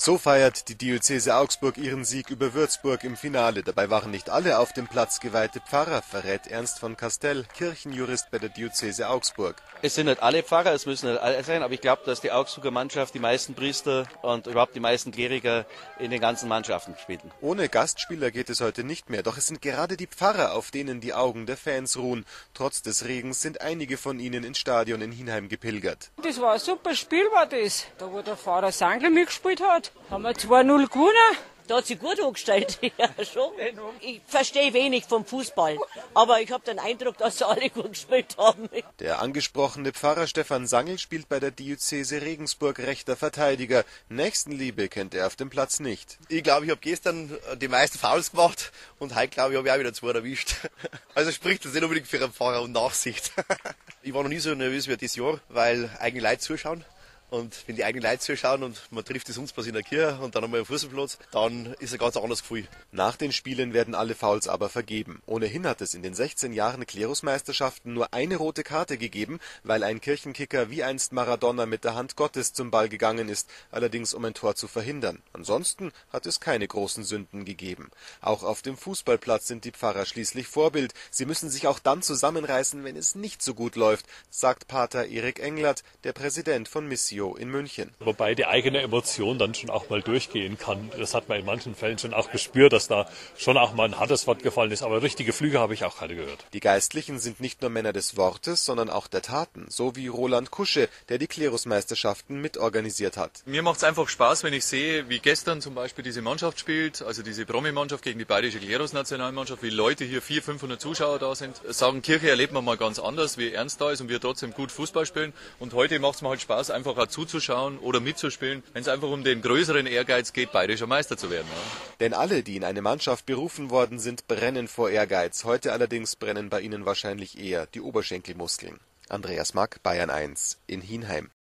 So feiert die Diözese Augsburg ihren Sieg über Würzburg im Finale. Dabei waren nicht alle auf dem Platz geweihte Pfarrer, verrät Ernst von Castell, Kirchenjurist bei der Diözese Augsburg. Es sind nicht alle Pfarrer, es müssen nicht alle sein, aber ich glaube, dass die Augsburger Mannschaft die meisten Priester und überhaupt die meisten Kleriker in den ganzen Mannschaften spielen. Ohne Gastspieler geht es heute nicht mehr, doch es sind gerade die Pfarrer, auf denen die Augen der Fans ruhen. Trotz des Regens sind einige von ihnen ins Stadion in Hinheim gepilgert. Das war ein super Spiel, war das. Da wo der Pfarrer Sangler mitgespielt hat, haben wir 2:0 gewonnen. Da hat sich gut angestellt, ja schon. Ich verstehe wenig vom Fußball, aber ich habe den Eindruck, dass sie alle gut gespielt haben. Der angesprochene Pfarrer Stefan Sangl spielt bei der Diözese Regensburg rechter Verteidiger. Nächstenliebe kennt er auf dem Platz nicht. Ich glaube, ich habe gestern die meisten Fouls gemacht und heute glaube ich, habe ich auch wieder 2 erwischt. Also spricht das nicht unbedingt für einen Pfarrer und Nachsicht. Ich war noch nie so nervös wie dieses Jahr, weil eigene Leute zuschauen. Und wenn die eigenen Leute zuschauen und man trifft es uns in der Kirche und dann einmal am Fußballplatz, dann ist ein ganz anderes Gefühl. Nach den Spielen werden alle Fouls aber vergeben. Ohnehin hat es in den 16 Jahren Klerusmeisterschaften nur eine rote Karte gegeben, weil ein Kirchenkicker wie einst Maradona mit der Hand Gottes zum Ball gegangen ist, allerdings um ein Tor zu verhindern. Ansonsten hat es keine großen Sünden gegeben. Auch auf dem Fußballplatz sind die Pfarrer schließlich Vorbild. Sie müssen sich auch dann zusammenreißen, wenn es nicht so gut läuft, sagt Pater Erik Englert, der Präsident von Missio in München. Wobei die eigene Emotion dann schon auch mal durchgehen kann. Das hat man in manchen Fällen schon auch gespürt, dass da schon auch mal ein hartes Wort gefallen ist. Aber richtige Flüge habe ich auch keine gehört. Die Geistlichen sind nicht nur Männer des Wortes, sondern auch der Taten. So wie Roland Kusche, der die Klerusmeisterschaften mitorganisiert hat. Mir macht es einfach Spaß, wenn ich sehe, wie gestern zum Beispiel diese Mannschaft spielt, also diese Promi-Mannschaft gegen die bayerische Klerus-Nationalmannschaft, wie Leute hier 400-500 Zuschauer da sind. Sagen, Kirche erlebt man mal ganz anders, wie ernst da ist und wir trotzdem gut Fußball spielen. Und heute macht es mir halt Spaß, einfach auch zuzuschauen oder mitzuspielen, wenn es einfach um den größeren Ehrgeiz geht, bayerischer Meister zu werden. Ja. Denn alle, die in eine Mannschaft berufen worden sind, brennen vor Ehrgeiz. Heute allerdings brennen bei ihnen wahrscheinlich eher die Oberschenkelmuskeln. Andreas Mack, Bayern 1 in Hinheim.